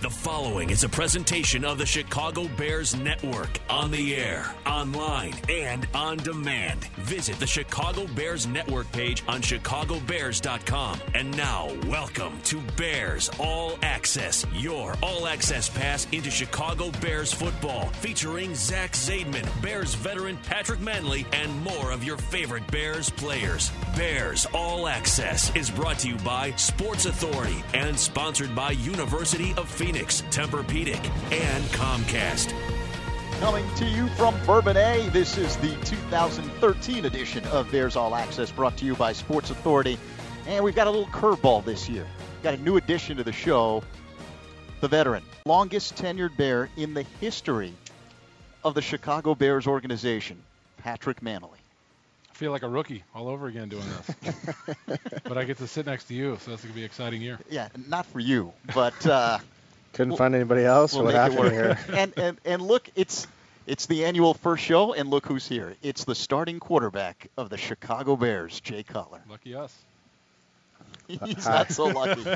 The following is a presentation of the Chicago Bears Network, on the air, online, and on demand. Visit the Chicago Bears Network page on chicagobears.com. And now, welcome to Bears All Access, your all-access pass into Chicago Bears football, featuring Zach Zaidman, Bears veteran Patrick Manley, and more of your favorite Bears players. Bears All Access is brought to you by Sports Authority and sponsored by University of Phoenix, Tempur-Pedic, and Comcast. Coming to you from Bourbonnais, this is the 2013 edition of Bears All Access, brought to you by Sports Authority. And we've got a little curveball this year. Got a new addition to the show, the veteran, longest tenured Bear in the history of the Chicago Bears organization, Patrick Manley. I feel like a rookie all over again doing this. But I get to sit next to you, so that's going to be an exciting year. Yeah, not for you, but... Couldn't find anybody else? We'll what happened here? And look, it's the annual first show, and look who's here. It's the starting quarterback of the Chicago Bears, Jay Cutler. Lucky us. He's not so lucky.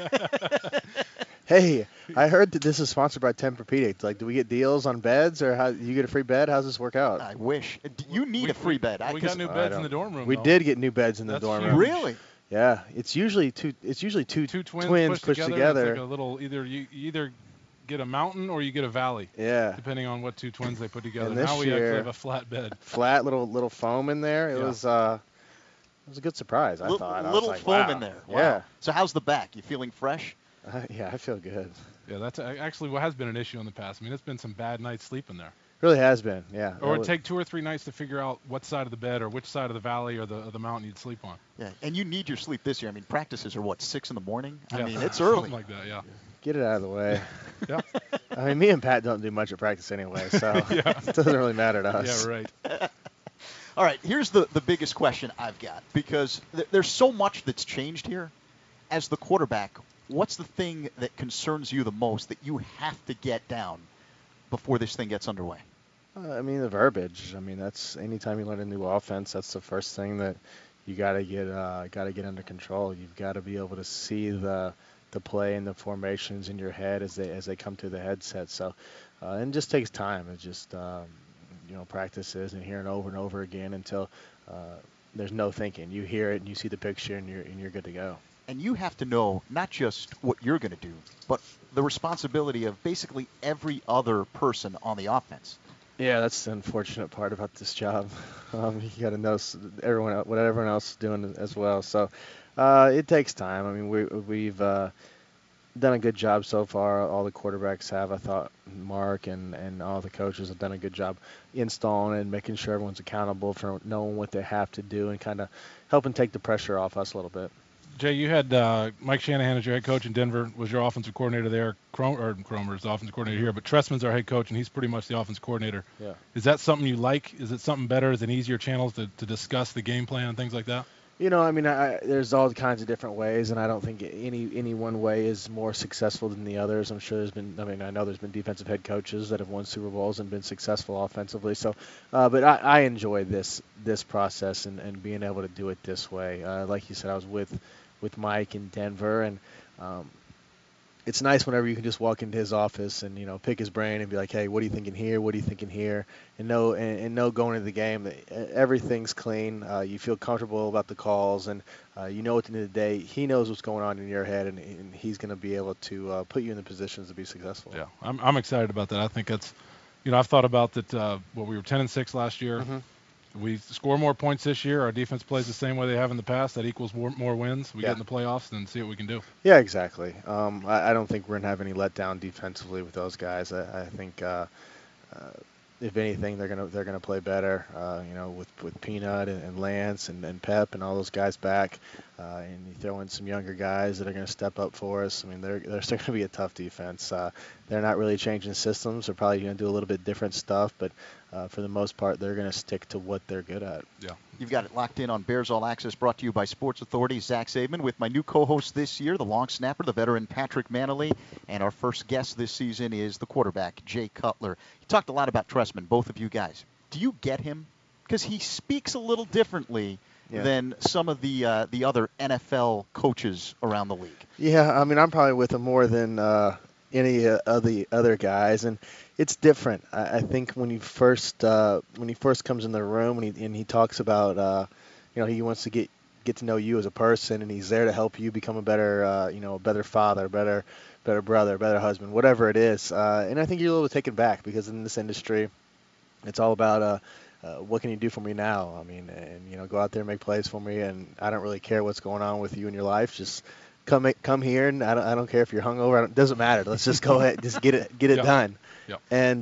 Hey, I heard that this is sponsored by Tempur-Pedic. Like, do we get deals on beds, or how you get a free bed? How's this work out? I wish. You need a free bed. We got new beds in the dorm room. We did get new beds in the dorm room. Really? Yeah, it's usually two twins pushed together. It's like a little you either get a mountain or you get a valley. Yeah. Depending on what two twins they put together. And this now we year, actually have a flat bed. Flat little foam in there. It was a good surprise. I thought. Little like, foam wow. in there. Wow. Yeah. So how's the back? You feeling fresh? Yeah, I feel good. Yeah, that's actually what has been an issue in the past. I mean, it's been some bad nights sleeping there. Really has been, yeah. Or it would take 2 or 3 nights to figure out what side of the bed or which side of the valley or the mountain you'd sleep on. Yeah, and you need your sleep this year. I mean, practices are, 6 in the morning? I Yeah. mean, it's early. Something like that, yeah. Get it out of the way. Yeah. I mean, me and Pat don't do much at practice anyway, so it doesn't really matter to us. Yeah, right. All right, here's the biggest question I've got, because there's so much that's changed here. As the quarterback, what's the thing that concerns you the most that you have to get down before this thing gets underway? I mean, the verbiage. I mean, that's anytime you learn a new offense, that's the first thing that you got to get under control. You've got to be able to see the play and the formations in your head as they come to the headset. So, and it just takes time. It just practices and hearing over and over again until there's no thinking. You hear it and you see the picture and you're good to go. And you have to know not just what you're going to do, but the responsibility of basically every other person on the offense. Yeah, that's the unfortunate part about this job. You got to know what everyone else is doing as well. So it takes time. I mean, we've done a good job so far. All the quarterbacks have. I thought Mark and all the coaches have done a good job installing and making sure everyone's accountable for knowing what they have to do and kind of helping take the pressure off us a little bit. Jay, you had Mike Shanahan as your head coach in Denver, was your offensive coordinator there. Cromer's the offensive coordinator here, but Trestman's our head coach, and he's pretty much the offensive coordinator. Yeah. Is that something you like? Is it something better? Is it easier channels to discuss the game plan and things like that? I mean, there's all kinds of different ways, and I don't think any one way is more successful than the others. I'm sure I know there's been defensive head coaches that have won Super Bowls and been successful offensively. So, but I enjoy this process and being able to do it this way. Like you said, I was with Mike in Denver, and it's nice whenever you can just walk into his office and pick his brain and be like, hey, what are you thinking here? What are you thinking here? And know going into the game that everything's clean. You feel comfortable about the calls, and at the end of the day, he knows what's going on in your head, and he's going to be able to put you in the positions to be successful. Yeah, I'm excited about that. I think that's, I've thought about that. We were 10-6 last year. Mm-hmm. We score more points this year. Our defense plays the same way they have in the past. That equals more wins. We get in the playoffs and see what we can do. Yeah, exactly. I don't think we're going to have any letdown defensively with those guys. I think if anything, they're gonna play better. With Peanut and Lance and Pep and all those guys back, and you throw in some younger guys that are going to step up for us. I mean, they're still going to be a tough defense. They're not really changing systems. They're probably going to do a little bit different stuff, but for the most part, they're going to stick to what they're good at. Yeah. You've got it locked in on Bears All Access, brought to you by Sports Authority. Zach Zaidman with my new co-host this year, the long snapper, the veteran Patrick Manley, and our first guest this season is the quarterback, Jay Cutler. You talked a lot about Trestman, both of you guys. Do you get him? Because he speaks a little differently than some of the other NFL coaches around the league. Yeah, I mean, I'm probably with him more than any of the other guys, and it's different. I think when he first comes in the room and he talks about he wants to get to know you as a person, and he's there to help you become a better a better father, better brother, better husband, whatever it is. And I think you're a little taken back because in this industry, it's all about what can you do for me now? I mean, and go out there and make plays for me, and I don't really care what's going on with you in your life. Just come here, and I don't care if you're hungover. It doesn't matter. Let's just go ahead, just get it done. Yep. And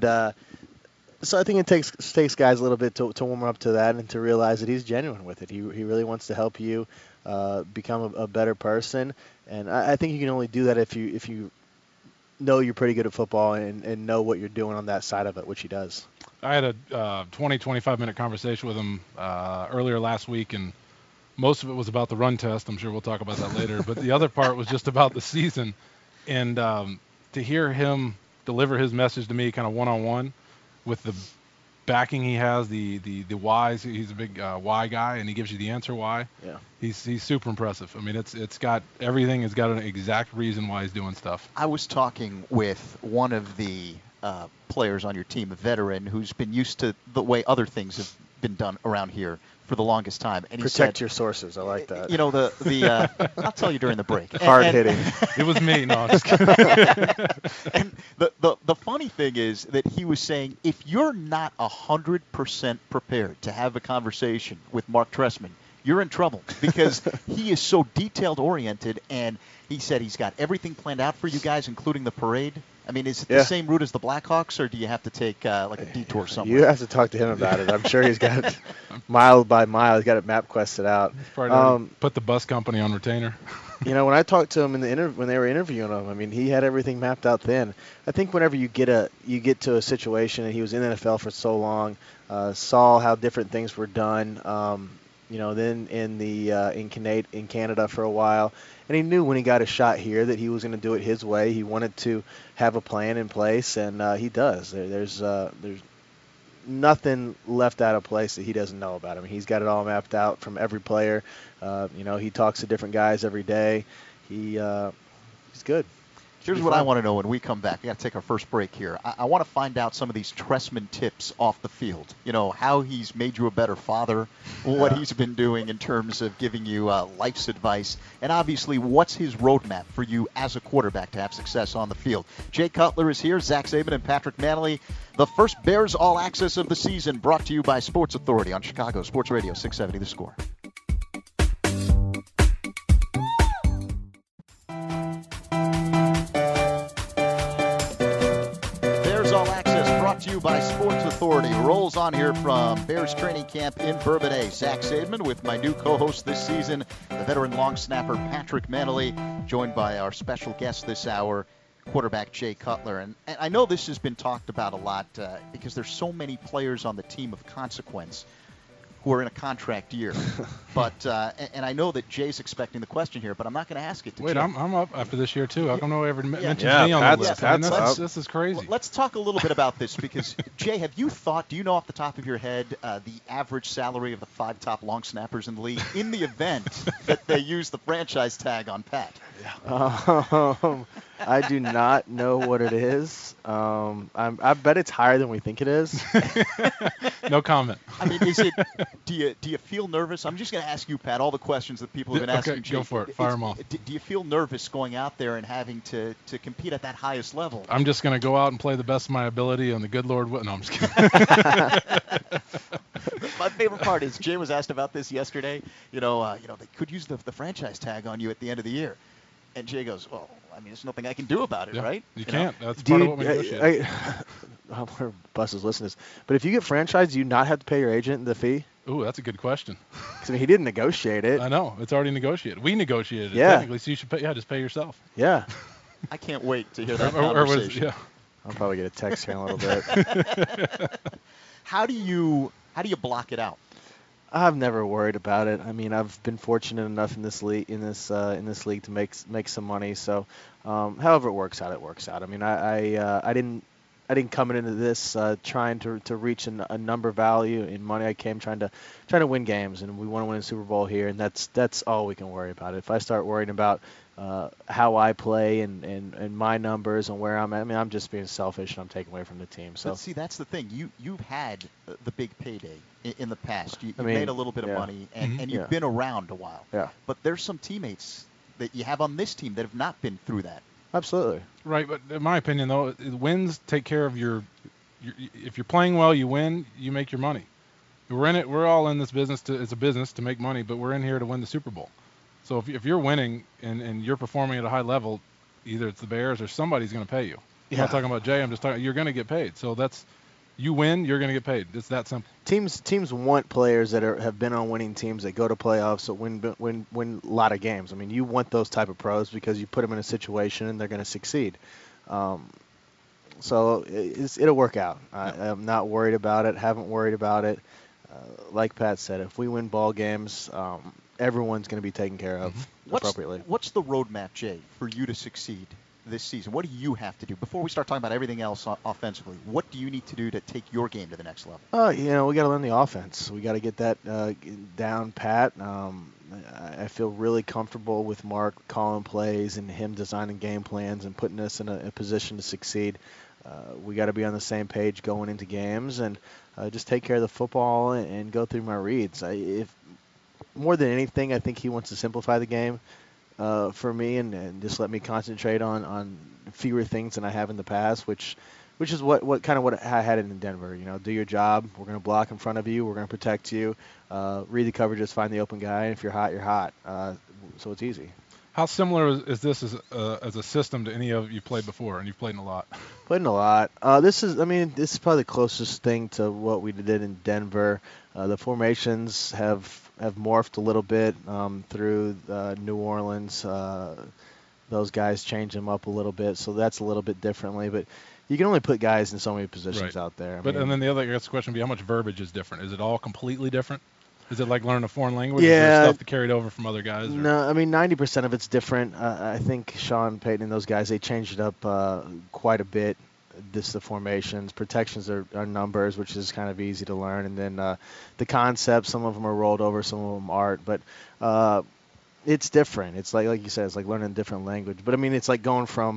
so I think it takes guys a little bit to warm up to that and to realize that he's genuine with it. He really wants to help you become a better person, and I think you can only do that if you know you're pretty good at football and know what you're doing on that side of it, which he does. I had a 25 minute conversation with him earlier last week, and most of it was about the run test. I'm sure we'll talk about that later. But the other part was just about the season. And to hear him deliver his message to me kind of one-on-one with the backing he has, the whys. He's a big why guy, and he gives you the answer why. Yeah. He's super impressive. I mean, it's got everything. It's got an exact reason why he's doing stuff. I was talking with one of the players on your team, a veteran who's been used to the way other things have been done around here for the longest time. And he Protect said, your sources. I like that. I'll tell you during the break. Hard hitting. It was me. No, I'm just kidding. And the funny thing is that he was saying, if you're not 100% prepared to have a conversation with Mark Trestman, you're in trouble because he is so detailed oriented, and he said he's got everything planned out for you guys, including the parade. I mean, is it the same route as the Blackhawks, or do you have to take like a detour somewhere? You have to talk to him about it. I'm sure he's got mile by mile. He's got it map quested out. Put the bus company on retainer. When I talked to him in the when they were interviewing him, I mean, he had everything mapped out then. I think whenever you get to a situation, and he was in the NFL for so long, saw how different things were done. Then in Canada for a while, and he knew when he got a shot here that he was going to do it his way. He wanted to have a plan in place, and he does. There's nothing left out of place that he doesn't know about. I mean, he's got it all mapped out from every player. He talks to different guys every day. He's good. Here's what I want to know when we come back. We got to take our first break here. I want to find out some of these Trestman tips off the field. How he's made you a better father, what he's been doing in terms of giving you life's advice, and obviously what's his roadmap for you as a quarterback to have success on the field. Jay Cutler is here, Zach Zaidman and Patrick Mannelly. The first Bears All Access of the season brought to you by Sports Authority on Chicago Sports Radio 670 The Score. To you by Sports Authority. Rolls on here from Bears training camp in Bourbonnais. Zach Zaidman with my new co-host this season, the veteran long snapper Patrick Mannelly, joined by our special guest this hour, quarterback Jay Cutler. And I know this has been talked about a lot because there's so many players on the team of consequence who are in a contract year. But and I know that Jay's expecting the question here, but I'm not going to ask it to Wait, Jay. I'm up after this year, too. How come no one ever mentions me on the list? I mean, this is crazy. Let's talk a little bit about this because, Jay, do you know off the top of your head the average salary of the 5 top long snappers in the league in the event that they use the franchise tag on Pat? I do not know what it is. I bet it's higher than we think it is. No comment. I mean, is it? Do you feel nervous? I'm just going to ask you, Pat, all the questions that people have been asking. Okay, go for it. Fire them off. Do you feel nervous going out there and having to compete at that highest level? I'm just going to go out and play the best of my ability, and the good Lord will. No, I'm just kidding. My favorite part is Jay was asked about this yesterday. They could use the franchise tag on you at the end of the year. And Jay goes, well, I mean, there's nothing I can do about it, right? You can't. That's part of what we negotiate. Our bus is listening to this. But if you get franchised, do you not have to pay your agent the fee? Ooh, that's a good question. Because he didn't negotiate it. I know. It's already negotiated. We negotiated it, Yeah. technically, so you should pay. Yeah, just pay yourself. Yeah. I can't wait to hear that conversation. I'll probably get a text here in a little bit. How do you block it out? I've never worried about it. I mean, I've been fortunate enough in this league to make some money. So, however it works out, it works out. I mean, I didn't come into this trying to reach a number value in money. I came trying to win games, and we want to win a Super Bowl here, and that's all we can worry about. If I start worrying about how I play and my numbers and where I'm at. I mean, I'm just being selfish and I'm taking away from the team. So But see, that's the thing. You've had the big payday in the past. You've I mean, made a little bit of yeah. money, and you've Yeah. been around a while. Yeah. But there's some teammates that you have on this team that have not been through that. Absolutely. Right, but in my opinion, though, wins take care of your if you're playing well, you win, you make your money. We're in it. We're all in this business. It's a business to make money, but we're in here to win the Super Bowl. So if you're winning and you're performing at a high level, either it's the Bears or somebody's going to pay you. I'm not talking about Jay. I'm just talking. You're going to get paid. So you win, you're going to get paid. It's that simple. Teams want players that have been on winning teams that go to playoffs, that win a lot of games. I mean, you want those type of pros because you put them in a situation and they're going to succeed. So it'll work out. I'm not worried about it. Haven't worried about it. Like Pat said, if we win ball games, everyone's going to be taken care of appropriately. What's the roadmap, Jay, for you to succeed this season? What do you have to do before we start talking about everything else offensively? What do you need to do to take your game to the next level? We got to learn the offense. We got to get that down pat. I feel really comfortable with Mark calling plays and him designing game plans and putting us in a position to succeed. We got to be on the same page going into games and just take care of the football and go through my reads. If more than anything, I think he wants to simplify the game for me and just let me concentrate on fewer things than I have in the past, which is what I had in Denver. Do your job. We're going to block in front of you. We're going to protect you. Read the coverages, find the open guy. And if you're hot, you're hot. So it's easy. How similar is this as a system to any of you've played before, and you've played in a lot? Played in a lot. This is probably the closest thing to what we did in Denver. The formations have morphed a little bit through New Orleans. Those guys change them up a little bit, so that's a little bit differently. But you can only put guys in so many positions out there. And then the other question would be, how much verbiage is different? Is it all completely different? Is it like learning a foreign language? Yeah. Is there stuff that carried over from other guys? Or? No, 90% of it's different. I think Sean Payton and those guys, they changed it up quite a bit. The formations, protections are numbers, which is kind of easy to learn. And then the concepts, some of them are rolled over, some of them aren't. But it's different. It's like you said, it's like learning a different language. But, it's like going from,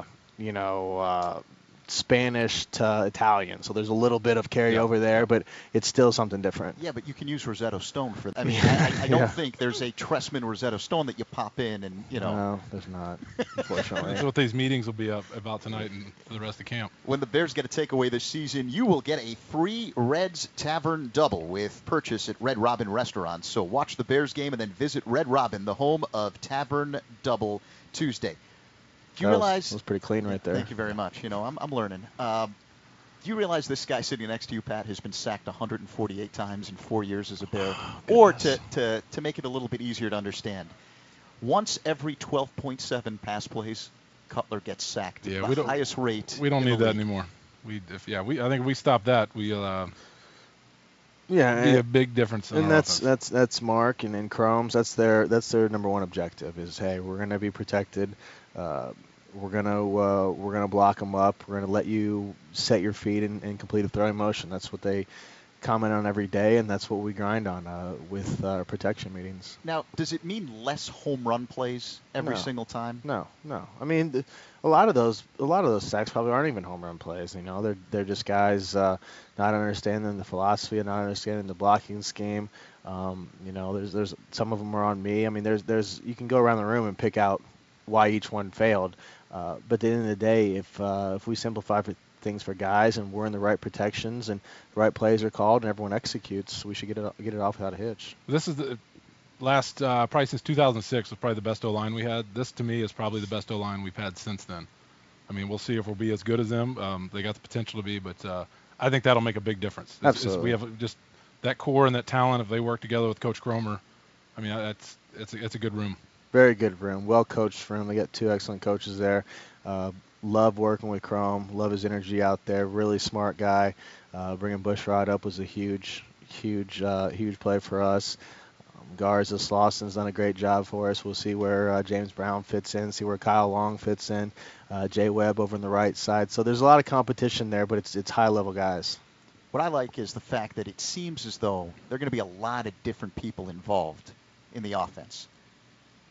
Spanish to Italian, so there's a little bit of carryover there, but it's still something different. Yeah, but you can use Rosetta Stone for that. I don't think there's a Tressman Rosetta Stone that you pop in and, No, there's not, unfortunately. That's what these meetings will be about tonight and for the rest of camp. When the Bears get a takeaway this season, you will get a free Red's Tavern Double with purchase at Red Robin Restaurants. So watch the Bears game and then visit Red Robin, the home of Tavern Double Tuesday. Do you realize that was pretty clean right there? Thank you very much. I'm learning. Do you realize this guy sitting next to you, Pat, has been sacked 148 times in 4 years as a Bear? Or to make it a little bit easier to understand, once every 12.7 pass plays, Cutler gets sacked. Yeah, the highest rate. We don't need that anymore. I think if we stop that, we'll be a big difference. And that's Mark and Chrome's. That's their number one objective is, hey, we're going to be protected. We're gonna block them up. We're gonna let you set your feet and complete a throwing motion. That's what they comment on every day, and that's what we grind on with our protection meetings. Now, does it mean less home run plays every single time? No. A lot of those sacks probably aren't even home run plays. They're just guys not understanding the philosophy and not understanding the blocking scheme. There's some of them are on me. There's you can go around the room and pick out why each one failed. But at the end of the day, if we simplify things for guys and we're in the right protections and the right plays are called and everyone executes, we should get it off without a hitch. This is the last probably since 2006 was probably the best O-line we had. This to me is probably the best O-line we've had since then. We'll see if we'll be as good as them. They got the potential to be, but I think that'll make a big difference. Absolutely. We have just that core and that talent. If they work together with Coach Cromer, it's a good room. Very good room, well-coached room. They got two excellent coaches there. Love working with Chrome. Love his energy out there. Really smart guy. Bringing Bushrod up was a huge play for us. Garza Slauson's done a great job for us. We'll see where James Brown fits in, see where Kyle Long fits in. Jay Webb over on the right side. So there's a lot of competition there, but it's high-level guys. What I like is the fact that it seems as though there are going to be a lot of different people involved in the offense.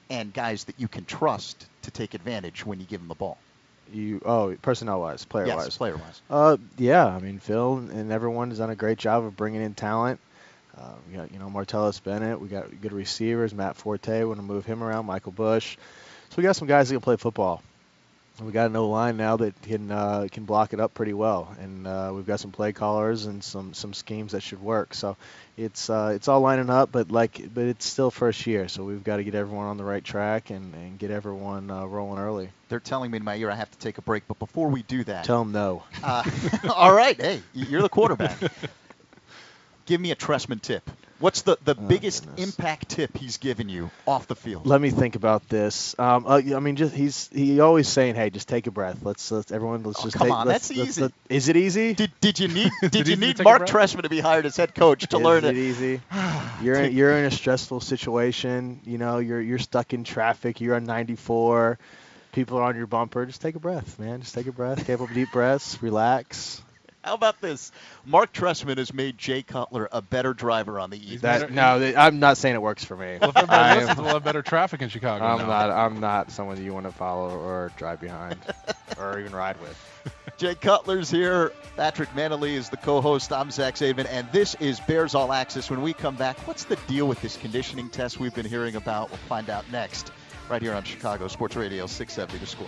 and guys that you can trust to take advantage when you give them the ball? Personnel-wise, player-wise. Yes, player-wise. Yeah. I mean, Phil and everyone has done a great job of bringing in talent. We got, Martellus Bennett. We got good receivers. Matt Forte, want to move him around. Michael Bush. So we got some guys that can play football. We got an O-line now that can block it up pretty well, and we've got some play callers and some schemes that should work. So it's all lining up, but it's still first year, so we've got to get everyone on the right track and get everyone rolling early. They're telling me in my ear I have to take a break, but before we do that, tell them no. All right, hey, you're the quarterback. Give me a Trestman tip. What's the biggest impact tip he's given you off the field? Let me think about this. He always saying, "Hey, just take a breath. Let's everyone. Let's just come take." on, that's easy. Is it easy? Did you need Mark Trestman to be hired as head coach to learn it? Is it easy? You're in a stressful situation. You're stuck in traffic. You're on 94. People are on your bumper. Just take a breath, man. Just take a breath. Take a couple deep breaths. Relax. How about this? Mark Trestman has made Jay Cutler a better driver on the East. I'm not saying it works for me. Well, if everybody listens, we'll have better traffic in Chicago. I'm not someone that you want to follow or drive behind or even ride with. Jay Cutler's here. Patrick Manley is the co-host. I'm Zach Zaidman, and this is Bears All Access. When we come back, what's the deal with this conditioning test we've been hearing about? We'll find out next, right here on Chicago Sports Radio 670 The Score.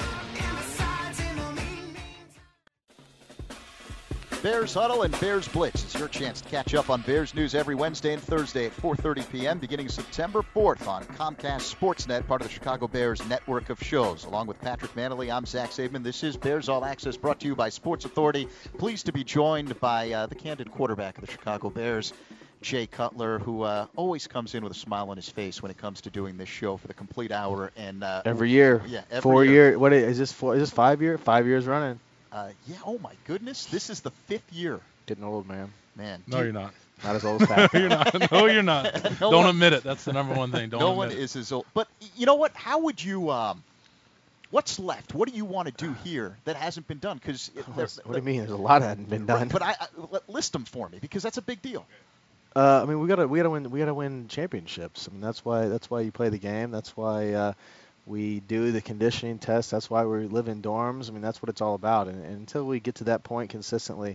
Bears Huddle and Bears Blitz. It's your chance to catch up on Bears news every Wednesday and Thursday at 4:30 p.m. beginning September 4th on Comcast Sportsnet, part of the Chicago Bears network of shows. Along with Patrick Manley, I'm Zach Zaidman. This is Bears All Access, brought to you by Sports Authority. Pleased to be joined by the candid quarterback of the Chicago Bears, Jay Cutler, who always comes in with a smile on his face when it comes to doing this show for the complete hour. And every year. Yeah, every 4 year. year. What is this? Is this 5 year? 5 years running. Oh my goodness, this is the 5th year. Getting old, man. No, you're not. Not as old as Pat. You're not. No, you're not. Don't admit it. That's the number one thing. No one is as old. But you know what? How would you? What's left? What do you want to do here that hasn't been done? Because what do you mean? There's a lot that hasn't been done. But I list them for me because that's a big deal. We gotta win championships. I mean, that's why you play the game. That's why we do the conditioning test. That's why we live in dorms. I mean, that's what it's all about. And until we get to that point consistently,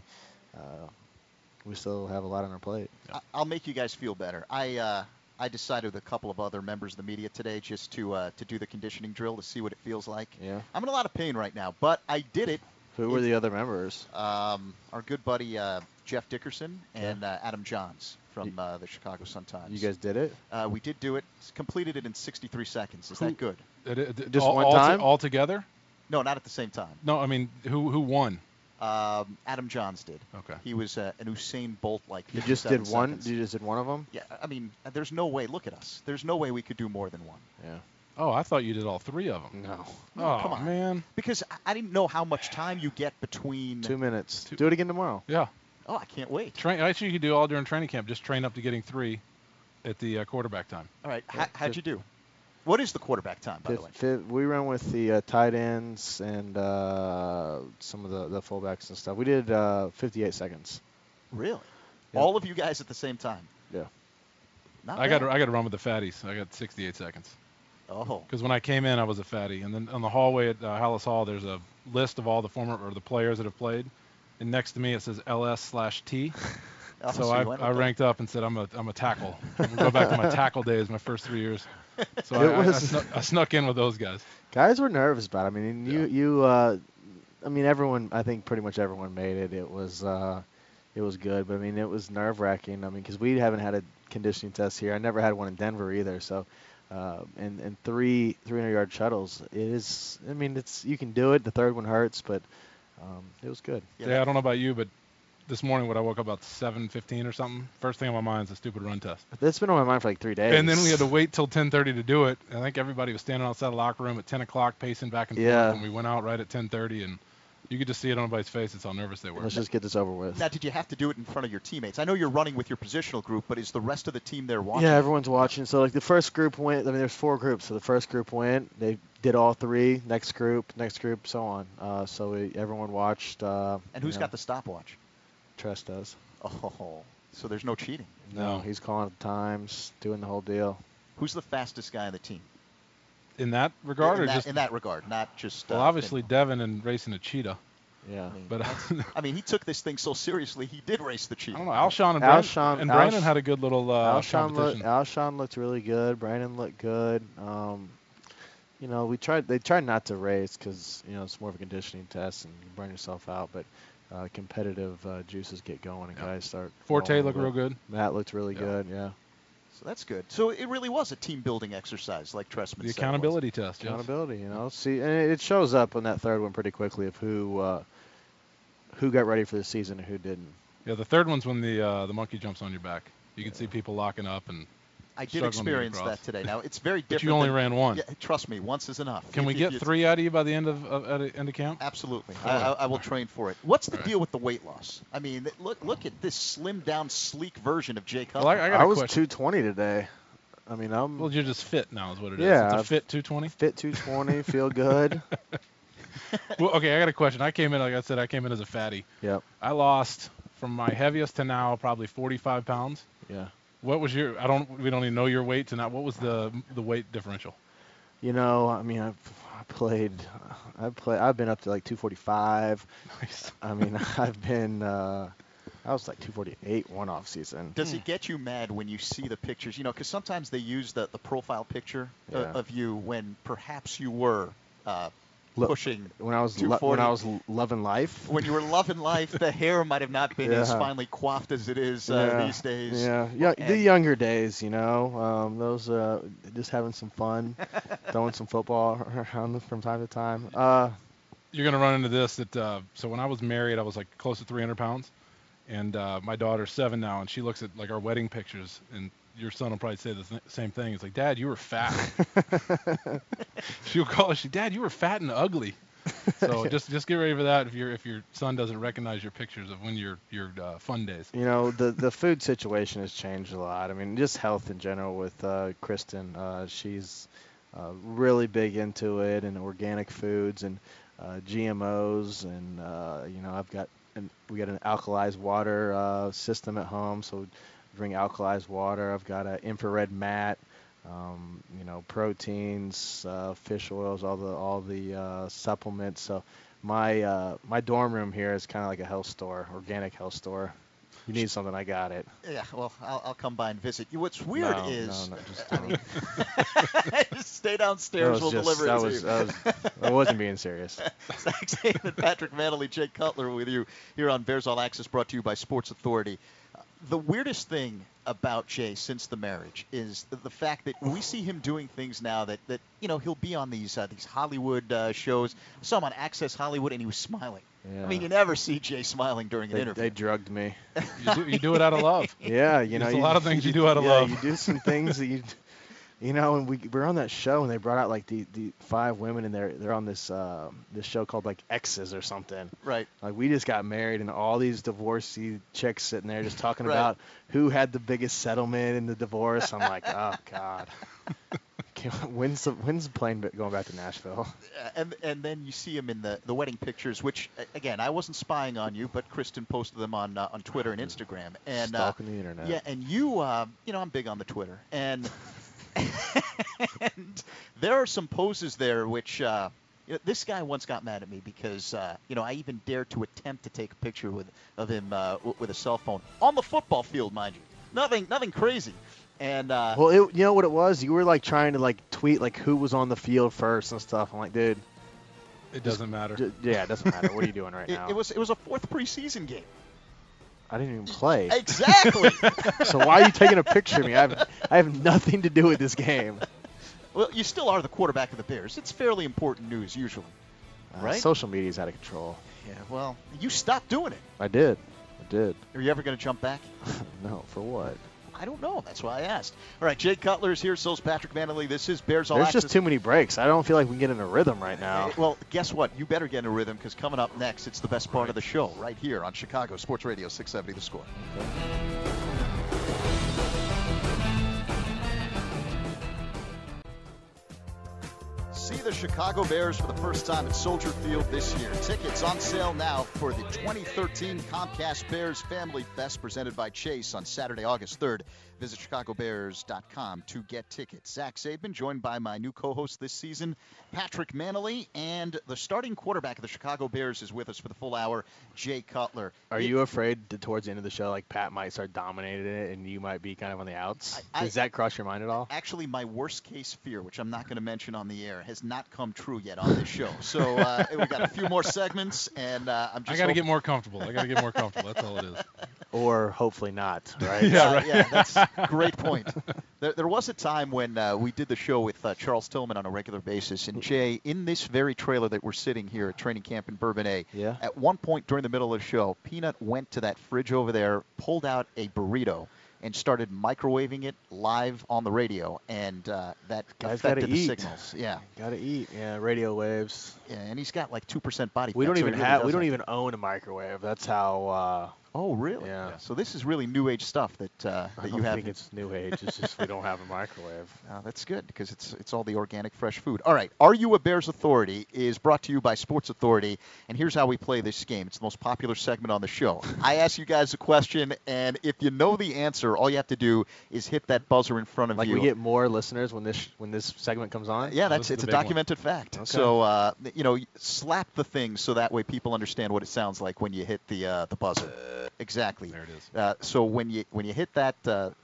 we still have a lot on our plate. I'll make you guys feel better. I decided with a couple of other members of the media today just to do the conditioning drill to see what it feels like. Yeah. I'm in a lot of pain right now, but I did it. Who were the other members? Our good buddy Jeff Dickerson and Adam Johns from the Chicago Sun-Times. You guys did it? We did do it. Completed it in 63 seconds. Is that good? Just one time? All together? No, not at the same time. No, I mean, who won? Adam Johns did. Okay. He was an Usain Bolt-like. You just did one? Seconds. You just did one of them? Yeah, I mean, there's no way. Look at us. There's no way we could do more than one. Yeah. Oh, I thought you did all three of them. No. Oh, come on, man. Because I didn't know how much time you get between. 2 minutes. Do it again tomorrow. Yeah. Oh, I can't wait. Actually, you could do all during training camp. Just train up to getting 3 at the quarterback time. All right. How'd you do? What is the quarterback time, by the way? We run with the tight ends and some of the fullbacks and stuff. We did 58 seconds. Really? Yeah. All of you guys at the same time? Yeah. I got to run with the fatties. I got 68 seconds. Oh. Because when I came in, I was a fatty, and then on the hallway at Hallis Hall, there's a list of all the the players that have played, and next to me it says LS/T. So I ranked up and said I'm a tackle. We'll go back to my tackle days, my first 3 years. So I snuck in with those guys. Guys were nervous about it. I mean, I mean, everyone. I think pretty much everyone made it. It was good, but I mean, it was nerve-wracking. I mean, because we haven't had a conditioning test here. I never had one in Denver either. So, and 300-yard shuttles. It is. I mean, you can do it. The third one hurts, but it was good. Yeah, I don't know about you, but this morning when I woke up about 7:15 or something, first thing on my mind is a stupid run test. That's been on my mind for like 3 days. And then we had to wait till 10:30 to do it. I think everybody was standing outside the locker room at 10 o'clock pacing back and forth, and we went out right at 10:30, and you could just see it on everybody's face. It's how nervous they were. Let's just get this over with. Now, did you have to do it in front of your teammates? I know you're running with your positional group, but is the rest of the team there watching? Yeah, everyone's watching. So, like, the first group went. I mean, there's 4 groups. So the first group went. They did all 3. Next group, so on. So everyone watched. And who's got the stopwatch? Tress does. Oh, so there's no cheating. No, he's calling the times, doing the whole deal. Who's the fastest guy on the team? In that regard, in that regard, not just. Well, obviously Devin and racing a cheetah. Yeah. But I mean, he took this thing so seriously, he did race the cheetah. I don't know. Alshon and Brandon had a good little competition. Alshon looked really good. Brandon looked good. You know, they tried not to race because, you know, it's more of a conditioning test and you burn yourself out. But competitive juices get going and guys start. Forte looked real good. Matt looked really good, yeah. So that's good. So it really was a team-building exercise, like Trestman said. The accountability test, yes. Accountability, you know. See, and it shows up on that third one pretty quickly of who got ready for the season and who didn't. Yeah, the third one's when the monkey jumps on your back. You can see people locking up and I did experience that today. Now, it's very different. But you only ran one. Yeah, trust me, once is enough. Can we get 3 out of you by the end of camp? Absolutely. I will train for it. What's the deal with the weight loss? I mean, look at this slimmed-down, sleek version of Jay Cutler. Well, I was 220 today. I mean, Well, you're just fit now is what it is. Yeah. It's a fit 220? Fit 220, feel good. Well, okay, I got a question. I came in, like I said, as a fatty. Yep. I lost from my heaviest to now probably 45 pounds. Yeah. What was your? We don't even know your weight to now. What was the weight differential? You know, I mean, I've been up to like 245. Nice. I mean, I've been. I was like 248 one off season. Does it get you mad when you see the pictures? You know, because sometimes they use the profile picture of you when perhaps you were pushing when I was loving life. When you were loving life, the hair might have not been as finely coaffed as it is these days. Yeah, the younger days, you know, those just having some fun, throwing some football around from time to time. You're gonna run into this. So when I was married, I was like close to 300 pounds, and my daughter's 7 now, and she looks at like our wedding pictures, and your son will probably say the same thing. It's like, Dad, you were fat. She'll call us, Dad, you were fat and ugly. So just get ready for that if your son doesn't recognize your pictures of when your fun days. You know, the food situation has changed a lot. I mean, just health in general with Kristen. She's really big into it and organic foods and GMOs and you know, we got an alkalized water system at home, so drink alkalized water. I've got an infrared mat, you know, proteins, fish oils, all the supplements. So my dorm room here is kind of like a health store, organic health store. You need something, I got it. Yeah, well, I'll come by and visit you. What's weird is... No, just just stay downstairs, we'll deliver it to you. I wasn't being serious. Zach Zaidman and Patrick Mannelly, Jake Cutler with you here on Bears All Access, brought to you by Sports Authority. The weirdest thing about Jay since the marriage is the fact that we see him doing things now that you know, he'll be on these Hollywood shows. I saw him on Access Hollywood, and he was smiling. Yeah. I mean, you never see Jay smiling during an interview. They drugged me. You do it out of love. Yeah, you know. There's a lot of things you do out of love. You do some things that you know, and we're on that show, and they brought out like the 5 women, and they're on this show called like Exes or something. Right. Like we just got married, and all these divorcee chicks sitting there just talking about who had the biggest settlement in the divorce. I'm like, oh God. When's the plane going back to Nashville? And then you see him in the wedding pictures, which again, I wasn't spying on you, but Kristen posted them on Twitter and Instagram. And stalking the internet. Yeah, and you know, I'm big on the Twitter, and and there are some poses there which you know, this guy once got mad at me because you know, I even dared to attempt to take a picture of him with a cell phone on the football field, mind you. Nothing crazy. And well, you know what it was? You were like trying to like tweet like who was on the field first and stuff. I'm like, dude, it doesn't matter. Yeah, it doesn't matter. What are you doing right now? It was a 4th preseason game. I didn't even play. Exactly. So why are you taking a picture of me? I have nothing to do with this game. Well, you still are the quarterback of the Bears. It's fairly important news usually, right? Social media's out of control. Yeah. Well, you stopped doing it. I did. Are you ever going to jump back? No. For what? I don't know. That's why I asked. All right, Jake Cutler is here. So's Patrick Mannelly. This is Bears All Access. There's just too many breaks. I don't feel like we can get in a rhythm right now. Well, guess what? You better get in a rhythm because coming up next, it's the best part of the show right here on Chicago Sports Radio 670 The Score. See the Chicago Bears for the first time at Soldier Field this year. Tickets on sale now for the 2013 Comcast Bears Family Fest presented by Chase on Saturday, August 3rd. Visit ChicagoBears.com to get tickets. Zach Zabin, joined by my new co-host this season, Patrick Manley, and the starting quarterback of the Chicago Bears is with us for the full hour, Jay Cutler. Are you afraid that towards the end of the show, like Pat might start dominating it and you might be kind of on the outs? Does that cross your mind at all? Actually, my worst-case fear, which I'm not going to mention on the air, has not come true yet on this show. So we've got a few more segments, and I'm just. I got to get more comfortable. That's all it is. Or hopefully not, right? Yeah, right. Yeah, that's a great point. There was a time when we did the show with Charles Tillman on a regular basis, and Jay, in this very trailer that we're sitting here at training camp in Bourbonnais, at one point during the middle of the show, Peanut went to that fridge over there, pulled out a burrito, and started microwaving it live on the radio, and that affected the signals. Yeah, gotta eat. Yeah, radio waves. Yeah, and he's got like 2% body fat. We don't even own a microwave. That's how. Oh, really? Yeah. So this is really new age stuff that you have. I don't think it's new age. It's just we don't have a microwave. That's good because it's all the organic, fresh food. All right. Are You a Bears Authority is brought to you by Sports Authority, and here's how we play this game. It's the most popular segment on the show. I ask you guys a question, and if you know the answer, all you have to do is hit that buzzer in front of you. Like we get more listeners when this segment comes on? Yeah, it's a documented fact. Okay. So, slap the thing so that way people understand what it sounds like when you hit the buzzer. Exactly. There it is. So when you hit that,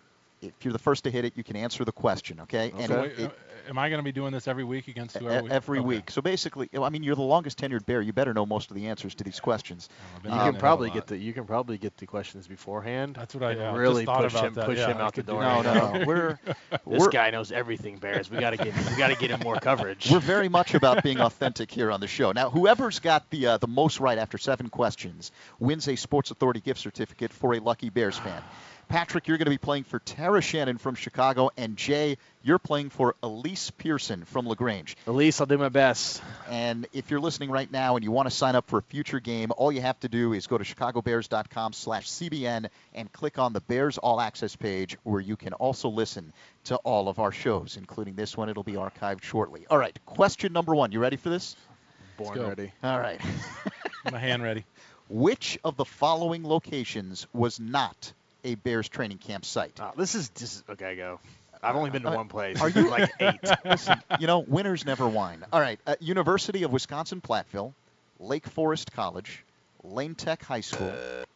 if you're the first to hit it, you can answer the question, okay? And am I going to be doing this every week against whoever? Every week. So basically, you're the longest tenured Bear. You better know most of the ansers to these questions. You can probably get the questions beforehand. That's what I really push him out the door. No. This guy knows everything Bears. We got to get him more coverage. We're very much about being authentic here on the show. Now, whoever's got the most right after 7 questions wins a Sports Authority gift certificate for a lucky Bears fan. Patrick, you're going to be playing for Tara Shannon from Chicago, and Jay, you're playing for Elise Pearson from LaGrange. Elise, I'll do my best. And if you're listening right now and you want to sign up for a future game, all you have to do is go to chicagobears.com/CBN and click on the Bears All Access page, where you can also listen to all of our shows, including this one. It'll be archived shortly. All right, question number 1. You ready for this? Born ready. All right. My hand ready. Which of the following locations was not a Bears training camp site? This is just okay. Go. I've only been to one place. Are you like 8? Listen, winners never whine. All right, University of Wisconsin-Platteville, Lake Forest College, Lane Tech High School.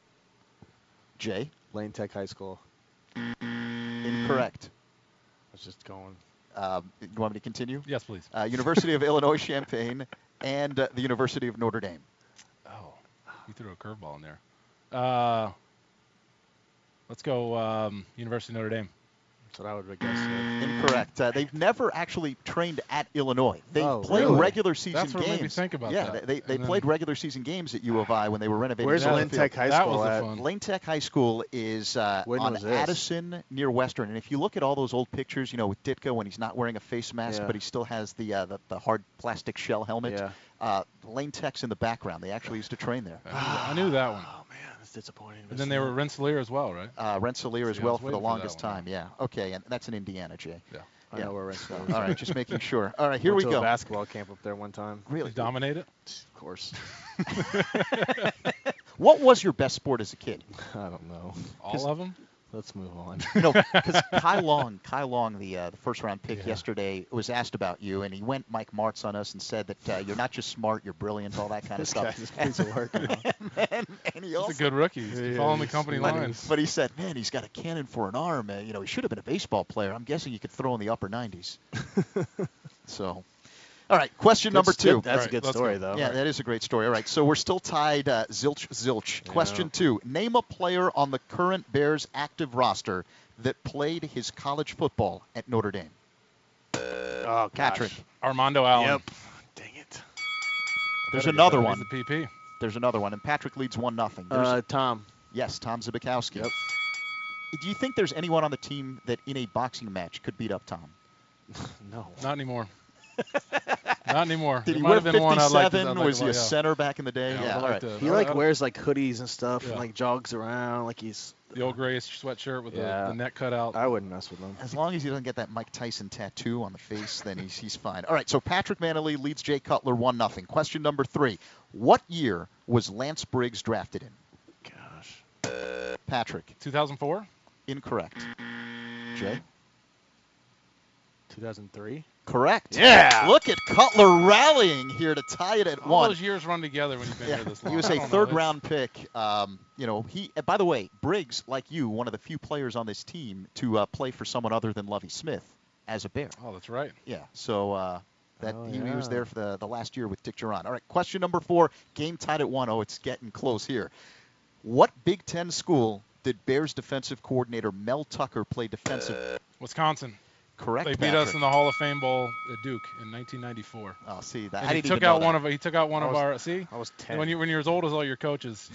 Jay? Lane Tech High School. Incorrect. I was just going. You want me to continue? Yes, please. University of Illinois Champaign and the University of Notre Dame. Oh, you threw a curveball in there. Let's go University of Notre Dame. That's what I would have guessed. Incorrect. They've never actually trained at Illinois. They played regular season games. That's what made me think about that. Yeah, they played regular season games at U of I when they were renovating. Where's Lane Tech High School at? Lane Tech High School is on Addison near Western. And if you look at all those old pictures, with Ditka when he's not wearing a face mask, but he still has the hard plastic shell helmet. Yeah. Lane Tech's in the background. They actually used to train there. I knew that one. Oh, man. Disappointing. And then they were Rensselaer as well, right? Rensselaer as well for the longest time, yeah. Okay, and that's in Indiana, Jay. Yeah. I know where Rensselaer is. All right, just making sure. All right, here we go. A basketball camp up there one time. Really? You dominate it? Of course. What was your best sport as a kid? I don't know. All of them? Let's move on. Because Kai Long, the first-round pick yesterday, was asked about you, and he went Mike Martz on us and said that you're not just smart, you're brilliant, all that kind of stuff. This guy's a piece of work. And he also, he's a good rookie. He's following the company lines. But he said, man, he's got a cannon for an arm. He should have been a baseball player. I'm guessing he could throw in the upper 90s. So... All right, question number 2. That's a good story, though. Yeah, that is a great story. All right, so we're still tied zilch. Yeah. Question 2. Name a player on the current Bears active roster that played his college football at Notre Dame. Oh, Patrick. Armando Allen. Yep. Dang it. There's another one. The PP. There's another one, and Patrick leads 1-0. Tom. Yes, Tom Zbikowski. Yep. Do you think there's anyone on the team that in a boxing match could beat up Tom? No. Not anymore. Not anymore. Did he wear 57? Was he a center back in the day? Yeah, all right. He wears like hoodies and stuff and like jogs around like he's the old gray sweatshirt with the neck cut out. I wouldn't mess with him. As long as he doesn't get that Mike Tyson tattoo on the face, then he's fine. All right, so Patrick Manley leads Jay Cutler 1-0. Question number 3. What year was Lance Briggs drafted in? Gosh. Patrick. 2004? Incorrect. Jay? 2003. Correct. Yeah. Look at Cutler rallying here to tie it at All 1. those years run together when you've been here this long. He was I a don't know. third-round pick. By the way, Briggs, like you, one of the few players on this team to play for someone other than Lovie Smith as a Bear. Oh, that's right. Yeah, so he was there for the last year with Dick Duran. All right, question number 4. Game tied at 1. Oh, it's getting close here. What Big Ten school did Bears defensive coordinator Mel Tucker play defensive? Wisconsin. Correct. They beat us in the Hall of Fame Bowl at Duke in 1994. Oh, see that. And I he didn't took even know out that. one of our. See, I was 10. when you're as old as all your coaches,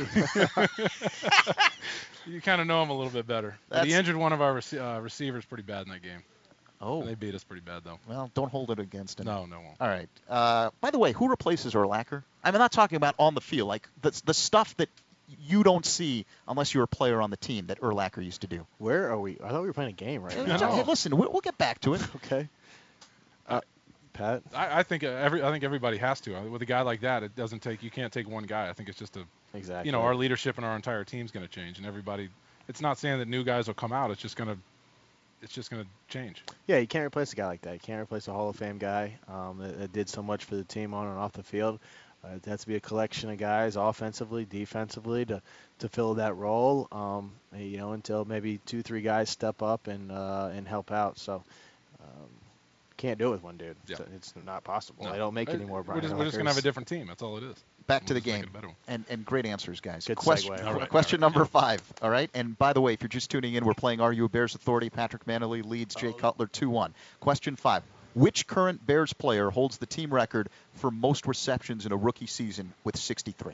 you kind of know them a little bit better. But he injured one of our receivers pretty bad in that game. Oh. And they beat us pretty bad though. Well, don't hold it against him. No, won't. All right. By the way, who replaces Urlacher? I'm not talking about on the field, like the stuff that you don't see unless you're a player on the team that Urlacher used to do. Where are we? I thought we were playing a game right I now. know. Hey, listen, we'll get back to it. Okay. Pat? I think everybody has to. With a guy like that, you can't take one guy. I think it's just Exactly. our leadership and our entire team's going to change, and everybody. It's not saying that new guys will come out. It's just going to change. Yeah, you can't replace a guy like that. You can't replace a Hall of Fame guy that did so much for the team on and off the field. It has to be a collection of guys, offensively, defensively, to fill that role. Until maybe 2-3 guys step up and help out. So can't do it with one dude. Yeah. It's not possible. No. They don't make any more. We're just going to have a different team. That's all it is. Back to We'll the just make game. it a better one. And great answers, guys. Good Question, segue. All right. question number 5. All right. And by the way, if you're just tuning in, we're playing Are You a Bears Authority? Patrick Manley leads Jay Cutler 2-1. Question 5. Which current Bears player holds the team record for most receptions in a rookie season with 63?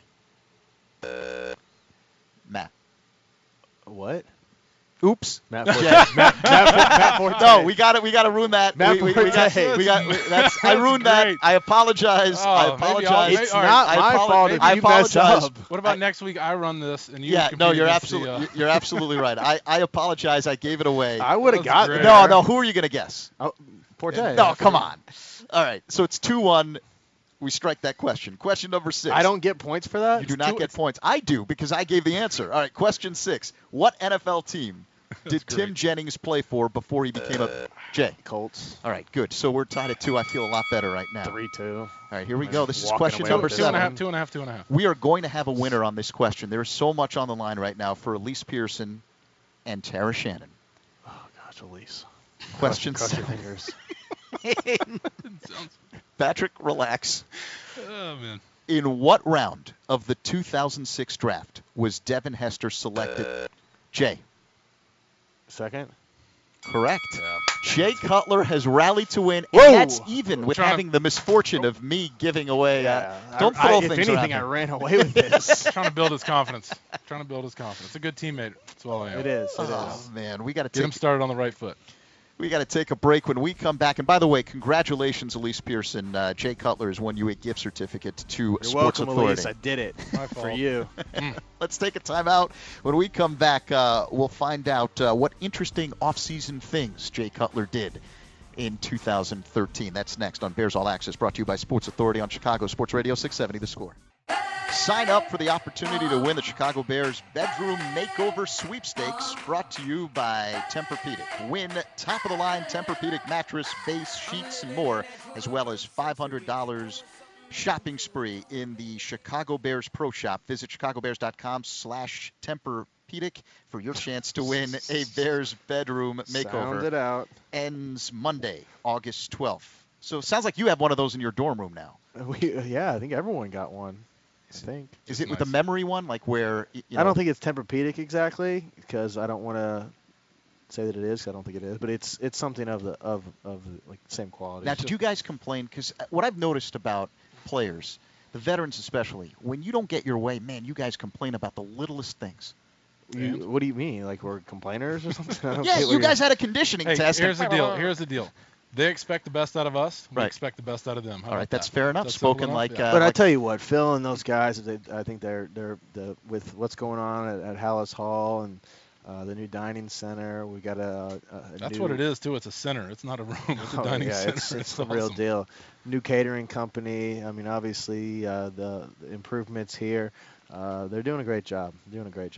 Matt. What? Oops. Matt Forte. Matt Forte. No, we got to ruin that. Matt We Forte. that's I ruined that. Great. I apologize. Oh, I maybe apologize. I'll- It's all right, not I my apolo- fault if I you mess apologize. up. What about next week? I run this, and you. Yeah, compete no, you're against the, absolutely you're absolutely right. I apologize. I gave it away. I would have That's got great. there. No, who are you going to guess? Oh, Forte. No, come on. All right, so it's 2-1. We strike that question. Question number 6. I don't get points for that. You do not get points. I do because I gave the answer. All right, question 6. What NFL team did Tim Jennings play for before he became a Jay? Colts. All right, good. So we're tied at 2. I feel a lot better right now. 3-2. All right, here we go. This is Walking question away number with this 7. one. Two and a half. We are going to have a winner on this question. There is so much on the line right now for Elise Pearson and Tara Shannon. Oh gosh, Elise. Question Cross your 7. fingers. Patrick, relax. Oh man. In what round of the 2006 draft was Devin Hester selected? Jay. Second. Correct. Yeah. Jay Cutler has rallied to win, Whoa! and that's even with Trying to- having the misfortune of me giving away. Don't I- throw if things anything, around. I ran away with this. Trying to build his confidence. A good teammate. That's all I am. It is. It Oh is. man, we got to Get him take started on the right foot. a break. When we come back, and by the way, congratulations, Elise Pearson. Jay Cutler has won you a gift certificate to You're Sports welcome, Authority. Elise. I did it My for fault. you. Let's take a time out. When we come back, we'll find out what interesting off-season things Jay Cutler did in 2013. That's next on Bears All Access, brought to you by Sports Authority on Chicago Sports Radio 670 The Score. Sign up for the opportunity to win the Chicago Bears Bedroom Makeover Sweepstakes, brought to you by Tempur-Pedic. Win top-of-the-line Tempur-Pedic mattress, base, sheets, and more, as well as $500 shopping spree in the Chicago Bears Pro Shop. Visit chicagobears.com/Tempur-Pedic for your chance to win a Bears Bedroom Makeover. Sound it out. Ends Monday, August 12th. So it sounds like you have one of those in your dorm room now. Yeah, I think everyone got one. I think. Is it with Nice. the memory one, like where? I don't think it's Tempur-Pedic exactly, because I don't want to say that it is. 'Cause I don't think it is, but it's something of the like same quality. Now, did you guys complain? Because what I've noticed about players, the veterans especially, when you don't get your way, man, you guys complain about the littlest things. What do you mean? Like we're complainers or something? I don't Yeah, get what you you're- guys had a conditioning Hey, test. here's the deal. They expect the best out of us. We Right. expect the best out of them. How All right, about that's that? fair enough. That's simple Spoken enough? like, Yeah. But I like- tell you what, Phil and those guys, I think they're with what's going on at Hallis Hall and the new dining center. We got a That's new, what it is too. It's a center. It's not a room. It's a Oh, dining yeah, center. it's the real awesome. deal. New catering company. I mean, obviously the improvements here. They're doing a great job.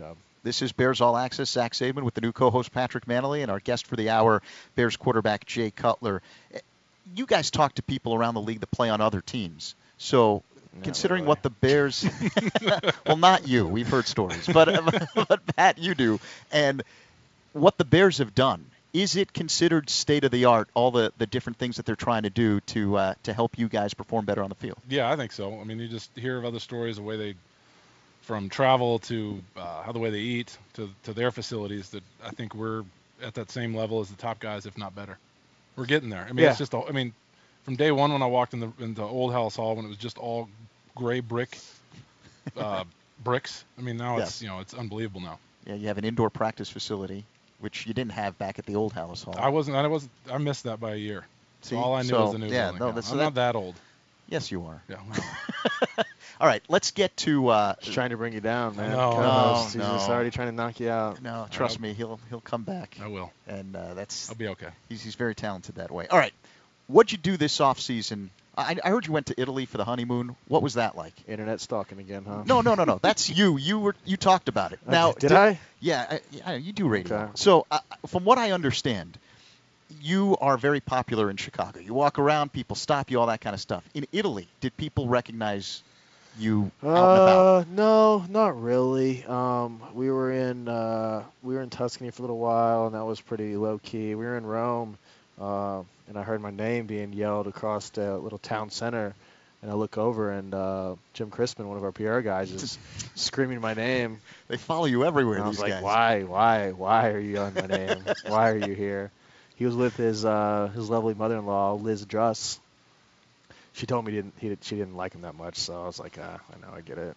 This is Bears All Access. Zach Zaidman with the new co-host Patrick Manley and our guest for the hour, Bears quarterback Jay Cutler. You guys talk to people around the league that play on other teams. So considering what the Bears – well, not you. We've heard stories. But Pat, you do. And what the Bears have done, is it considered state-of-the-art, all the different things that they're trying to do to help you guys perform better on the field? Yeah, I think so. I mean, you just hear of other stories, the way they – from travel to how the way they eat to their facilities, that I think we're at that same level as the top guys, if not better. We're getting there. I mean, it's just from day one when I walked into Old House Hall when it was just all gray bricks. I mean, now it's unbelievable now. Yeah, you have an indoor practice facility, which you didn't have back at the Old House Hall. I missed that by a year. See, all I knew was the new building. I'm not that old. Yes, you are. Yeah. Well. All right, let's get to. He's trying to bring you down, man. No. He's just already trying to knock you out. No, trust me, he'll come back. I will. And I'll be okay. He's very talented that way. All right, what'd you do this off season? I heard you went to Italy for the honeymoon. What was that like? Internet stalking again, huh? No. That's you. You talked about it. Now, did I? Yeah, you do radio. Okay. So, from what I understand, you are very popular in Chicago. You walk around, people stop you, all that kind of stuff. In Italy, did people recognize you out and about? No, not really. We were in Tuscany for a little while, and that was pretty low key. We were in Rome, and I heard my name being yelled across the little town center, and I look over, and Jim Crispin, one of our PR guys, is screaming my name. They follow you everywhere. And I was these like, guys. why are you yelling my name? Why are you here? He was with his lovely mother-in-law, Liz Druss. She told me she didn't like him that much, so I was like, I know, I get it.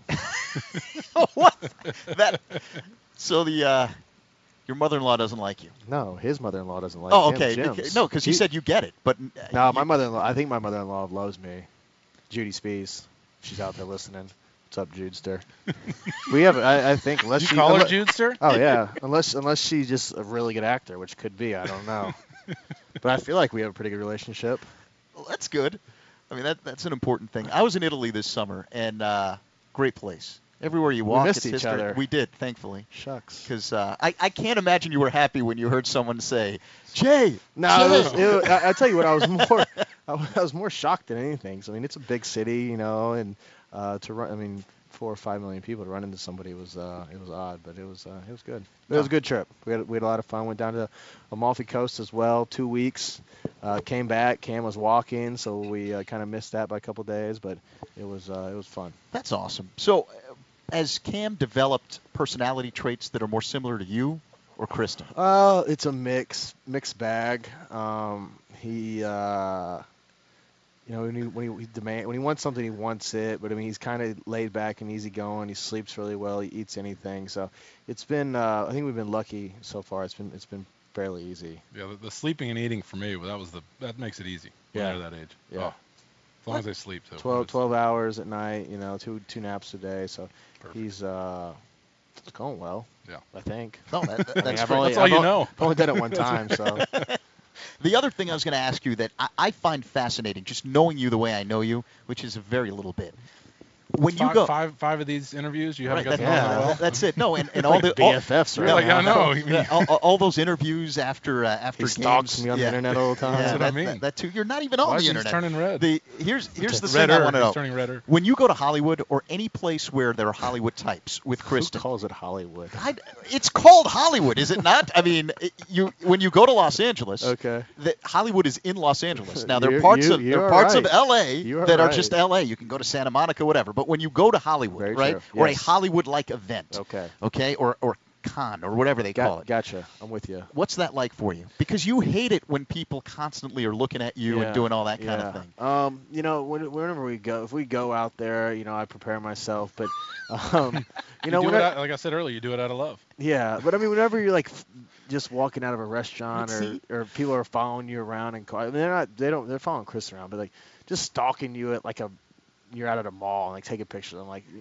What? So your mother-in-law doesn't like you? No, his mother-in-law doesn't like him. Oh, okay. Jim's. No, because you said you get it, but no, my mother-in-law. I think my mother-in-law loves me. Judy Spees. She's out there listening. What's up, Judester? We have, I think, unless you call her Judester? Oh yeah, unless she's just a really good actor, which could be. I don't know. But I feel like we have a pretty good relationship. Well, that's good. I mean, that's an important thing. I was in Italy this summer, and great place. Everywhere you walk, we missed it's each history. other. We did, thankfully. Shucks. Because I can't imagine you were happy when you heard someone say, "Jay." No, I tell you what, I was more shocked than anything. So, I mean, it's a big city, and to run, 4 or 5 million people to run into somebody was odd, but it was good. It was a good trip. We had a lot of fun. Went down to Amalfi Coast as well, 2 weeks. Came back. Cam was walking, so we kind of missed that by a couple days, but it was fun. That's awesome. So, has Cam developed personality traits that are more similar to you or Kristen? It's a mixed bag. He. When he wants something, he wants it. But he's kind of laid back and easygoing. He sleeps really well. He eats anything. So it's been. I think we've been lucky so far. It's been fairly easy. Yeah, the sleeping and eating for me, that makes it easy when they're that age. Yeah. Oh, as long as they sleep too. 12 hours at night. Two naps a day. So perfect. He's it's going well. Yeah. I think. No, that's great. That's all you know. I've only done it one time, so. The other thing I was going to ask you that I find fascinating, just knowing you the way I know you, which is a very little bit. When you go five of these interviews, you haven't got to know that well. That's it. No, and all the BFFs, right? I know. All those interviews after he games. stalks me on the internet all the time. That's what I mean. That too. You're not even on the internet. He's turning red. Here's the redder, thing I want to know. He's turning redder. When you go to Hollywood or any place where there are Hollywood types with Kristen. Who calls it Hollywood? It's called Hollywood, is it not? I mean, when you go to Los Angeles, okay. Hollywood is in Los Angeles. Now there are parts of L.A. that are just L.A. You can go to Santa Monica, whatever. But when you go to Hollywood, very right, true. or a Hollywood-like event, okay, or con or whatever they call it. Gotcha. I'm with you. What's that like for you? Because you hate it when people constantly are looking at you and doing all that kind of thing. Whenever we go, if we go out there, I prepare myself. But, like I said earlier, you do it out of love. Yeah, but whenever you're like just walking out of a restaurant or people are following you around and they're following Chris around, but like just stalking you at like you're out at a mall and like taking pictures. I'm like,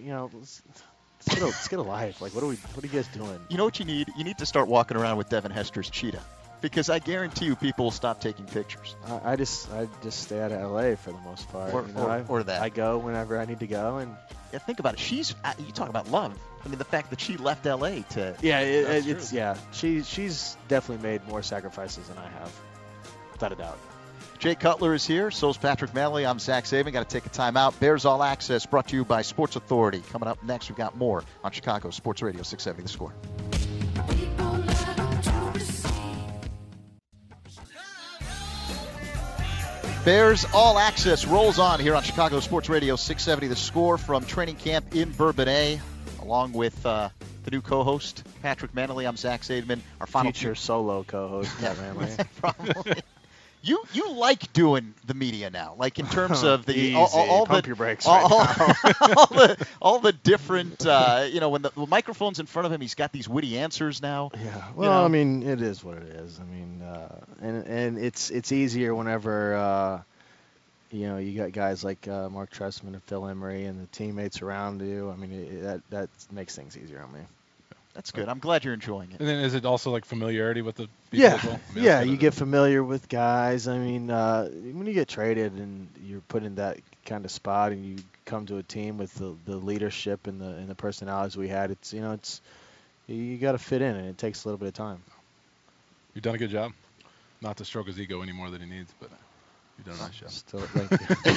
let's get a life. Like, what are you guys doing? You know what you need? You need to start walking around with Devin Hester's cheetah. Because I guarantee you people will stop taking pictures. I just stay out of LA for the most part. Or that. I go whenever I need to go, and Yeah, think about it. You talk about love. I mean, the fact that she left LA to. yeah, she's definitely made more sacrifices than I have, without a doubt. Jay Cutler is here. So's Patrick Manley. I'm Zach Saban. Got to take a timeout. Bears All Access brought to you by Sports Authority. Coming up next, we've got more on Chicago Sports Radio 670 The Score. Bears All Access rolls on here on Chicago Sports Radio 670 The Score from training camp in Bourbonnais, along with the new co-host, Patrick Manley. I'm Zach Saban. Our final future solo co-host, Pat Manley. Probably. You like doing the media now, like in terms of the Easy. all Pump the your brakes all, right now. all the different when the microphone's in front of him, he's got these witty answers now. Yeah, well, I mean, it is what it is. I mean, and it's easier whenever you got guys like Mark Trestman and Phil Emery and the teammates around you. I mean, that makes things easier on me. That's good. I'm glad you're enjoying it. And then is it also like familiarity with the people as well? I mean, You get familiar with guys. I mean, when you get traded and you're put in that kind of spot and you come to a team with the leadership and the personalities we had, it's you got to fit in, and it takes a little bit of time. You've done a good job. Not to stroke his ego any more than he needs, but you've done a nice job. Still, thank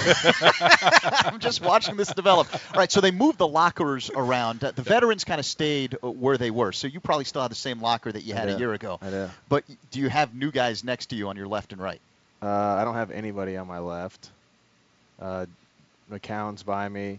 you. I'm just watching this develop. All right, so they moved the lockers around. The veterans kind of stayed where they were, so you probably still have the same locker that you had a year ago. I do. But do you have new guys next to you on your left and right? I don't have anybody on my left. McCown's by me.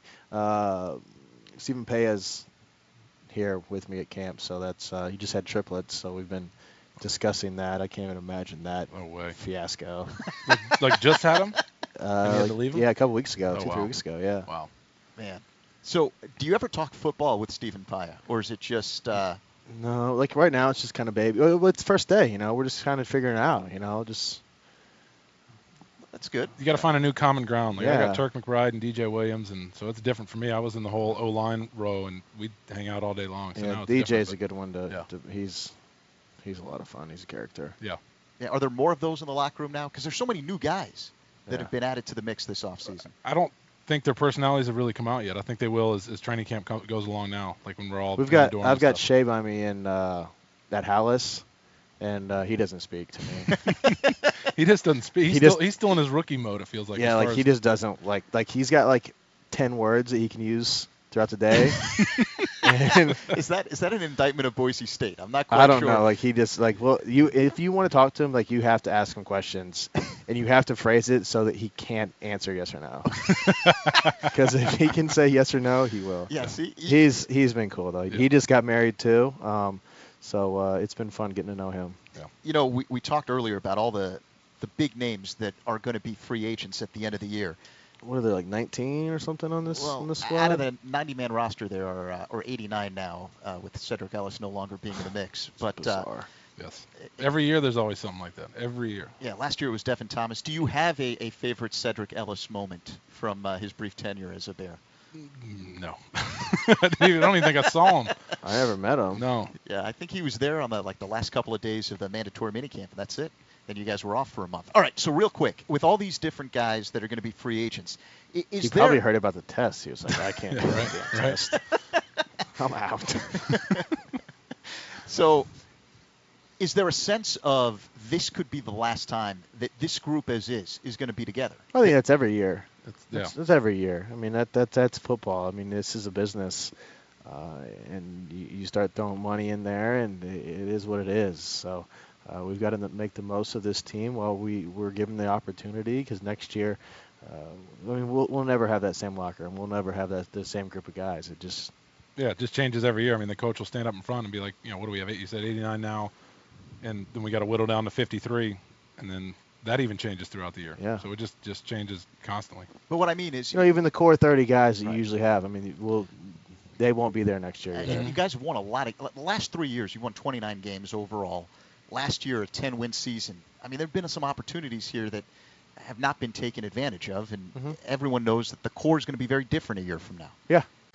Stephen Paya's here with me at camp, so that's he just had triplets, so we've been discussing that. I can't even imagine that fiasco. Like just had him? And you had to leave him? Yeah, a couple weeks ago, 3 weeks ago, yeah. Wow. Man. So do you ever talk football with Stephen Paya, or is it just No, like right now it's just kind of baby. Well, it's first day, we're just kind of figuring it out, just. That's good. You got to find a new common ground. Like Yeah. I got Turk McBride and DJ Williams, and so it's different for me. I was in the whole O-line row, and we'd hang out all day long. So now it's DJ's different, a good one to he's a lot of fun. He's a character. Yeah. Yeah. Are there more of those in the locker room now? Because there's so many new guys that have been added to the mix this offseason. I don't think their personalities have really come out yet. I think they will as training camp goes along now. Like when we're all. I've got Shea by me in that Hallis, and he doesn't speak to me. He just doesn't speak. He's still in his rookie mode. It feels like. Yeah, like he just doesn't like he's got like 10 words that he can use throughout the day. And is that an indictment of Boise State? I'm not quite sure. I don't know. Like he just if you want to talk to him, like you have to ask him questions, and you have to phrase it so that he can't answer yes or no. Because if he can say yes or no, he will. Yeah. See, he's been cool though. Yeah. He just got married too, so it's been fun getting to know him. Yeah. We talked earlier about all the big names that are going to be free agents at the end of the year. What are there, like 19 or something on this squad? Out of the 90-man roster, there are or 89 now, with Cedric Ellis no longer being in the mix. But yes, every year there's always something like that. Every year. Yeah, last year it was Devin Thomas. Do you have a favorite Cedric Ellis moment from his brief tenure as a Bear? No. I don't even think I saw him. I never met him. No. Yeah, I think he was there on the last couple of days of the mandatory minicamp, and that's it. Then you guys were off for a month. All right, so real quick, with all these different guys that are going to be free agents, he probably heard about the test. He was like, I can't do that test. I'm out. So is there a sense of this could be the last time that this group as is going to be together? I think that's every year. That's every year. I mean, that's football. I mean, this is a business. And you start throwing money in there, and it is what it is. So we've got to make the most of this team while we're given the opportunity, because next year, we'll never have that same locker room. We'll never have the same group of guys. It just changes every year. I mean, the coach will stand up in front and be like, what do we have? You said 89 now, and then we got to whittle down to 53, and then that even changes throughout the year. Yeah. So it just changes constantly. But what I mean is, even the core 30 guys that you usually have. I mean, they won't be there next year. And you guys have won a lot of the last 3 years. You won 29 games overall. Last year, a 10-win season. I mean, there have been some opportunities here that have not been taken advantage of, and everyone knows that the core is going to be very different a year from now. Yeah.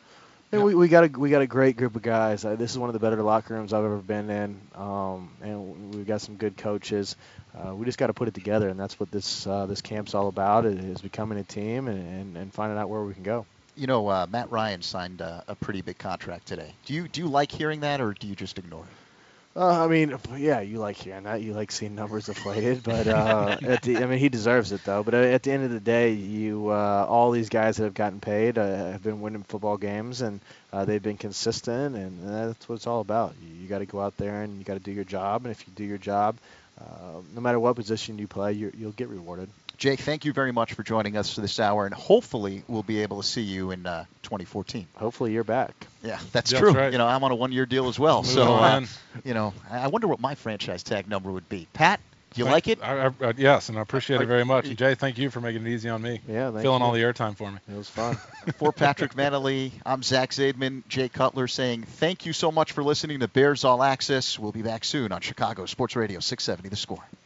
And we got a great group of guys. This is one of the better locker rooms I've ever been in, and we've got some good coaches. We just got to put it together, and that's what this camp's all about: is becoming a team and finding out where we can go. You know, Matt Ryan signed a pretty big contract today. Do you like hearing that, or do you just ignore it? I mean, yeah, you like hearing that. You like seeing numbers deflated, but he deserves it though. But at the end of the day, all these guys that have gotten paid have been winning football games, and they've been consistent, and that's what it's all about. You got to go out there and you got to do your job, and if you do your job, no matter what position you play, you'll get rewarded. Jake, thank you very much for joining us for this hour, and hopefully we'll be able to see you in 2014. Hopefully you're back. Yeah, that's true. Right. You know, I'm on a one-year deal as well, Moving so on. you know, I wonder what my franchise tag number would be. Pat, do you like it? Yes, and I appreciate it very much. And Jay, thank you for making it easy on me. Yeah, filling all the airtime for me. It was fun. For Patrick Manley, I'm Zach Zaidman, Jay Cutler saying thank you so much for listening to Bears All Access. We'll be back soon on Chicago Sports Radio 670 The Score.